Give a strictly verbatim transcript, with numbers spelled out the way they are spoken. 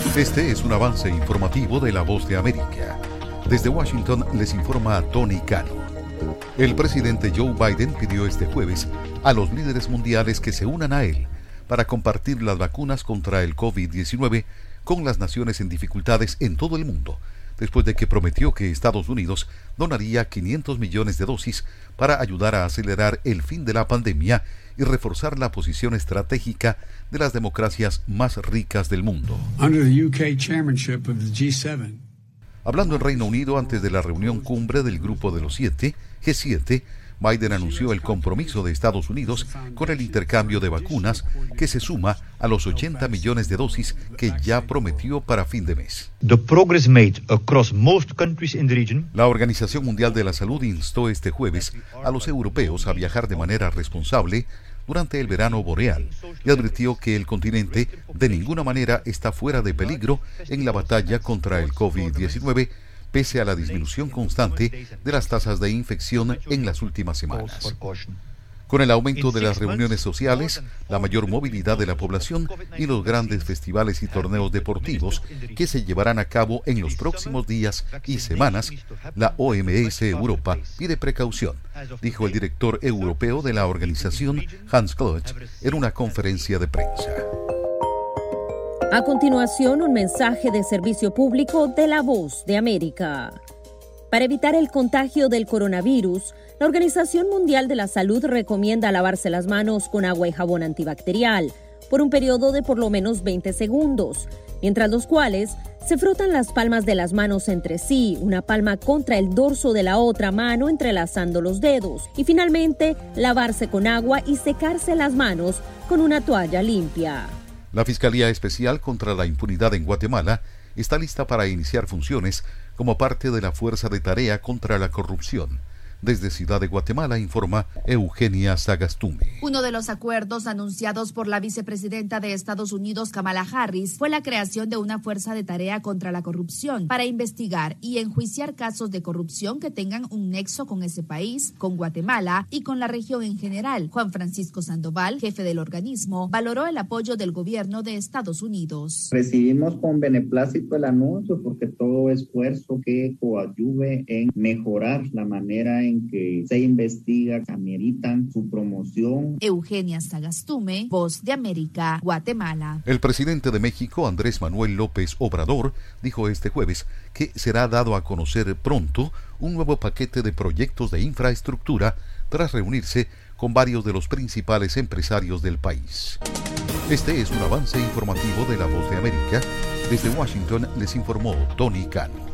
Este es un avance informativo de La Voz de América. Desde Washington les informa Tony Cano. El presidente Joe Biden pidió este jueves a los líderes mundiales que se unan a él para compartir las vacunas contra el COVID diecinueve con las naciones en dificultades en todo el mundo, después de que prometió que Estados Unidos donaría quinientos millones de dosis para ayudar a acelerar el fin de la pandemia y reforzar la posición estratégica de las democracias más ricas del mundo. Under the U K chairmanship of the G siete. Hablando en Reino Unido antes de la reunión cumbre del Grupo de los Siete, G siete, Biden anunció el compromiso de Estados Unidos con el intercambio de vacunas, que se suma a los ochenta millones de dosis que ya prometió para fin de mes. The progress made across most countries in the region. La Organización Mundial de la Salud instó este jueves a los europeos a viajar de manera responsable durante el verano boreal y advirtió que el continente de ninguna manera está fuera de peligro en la batalla contra el COVID diecinueve, pese a la disminución constante de las tasas de infección en las últimas semanas. Con el aumento de las reuniones sociales, la mayor movilidad de la población y los grandes festivales y torneos deportivos que se llevarán a cabo en los próximos días y semanas, la O M S Europa pide precaución, dijo el director europeo de la organización, Hans Kluge, en una conferencia de prensa. A continuación, un mensaje de servicio público de La Voz de América. Para evitar el contagio del coronavirus, la Organización Mundial de la Salud recomienda lavarse las manos con agua y jabón antibacterial por un periodo de por lo menos veinte segundos, mientras los cuales se frotan las palmas de las manos entre sí, una palma contra el dorso de la otra mano entrelazando los dedos, y finalmente lavarse con agua y secarse las manos con una toalla limpia. La Fiscalía Especial contra la Impunidad en Guatemala está lista para iniciar funciones como parte de la Fuerza de Tarea contra la Corrupción. Desde Ciudad de Guatemala informa Eugenia Sagastume. Uno de los acuerdos anunciados por la vicepresidenta de Estados Unidos, Kamala Harris, fue la creación de una fuerza de tarea contra la corrupción para investigar y enjuiciar casos de corrupción que tengan un nexo con ese país, con Guatemala y con la región en general. Juan Francisco Sandoval, jefe del organismo, valoró el apoyo del gobierno de Estados Unidos. Recibimos con beneplácito el anuncio porque todo esfuerzo que coadyuve en mejorar la manera en en que se investiga, ameritan su promoción. Eugenia Sagastume, Voz de América, Guatemala. El presidente de México, Andrés Manuel López Obrador, dijo este jueves que será dado a conocer pronto un nuevo paquete de proyectos de infraestructura tras reunirse con varios de los principales empresarios del país. Este es un avance informativo de La Voz de América. Desde Washington les informó Tony Cano.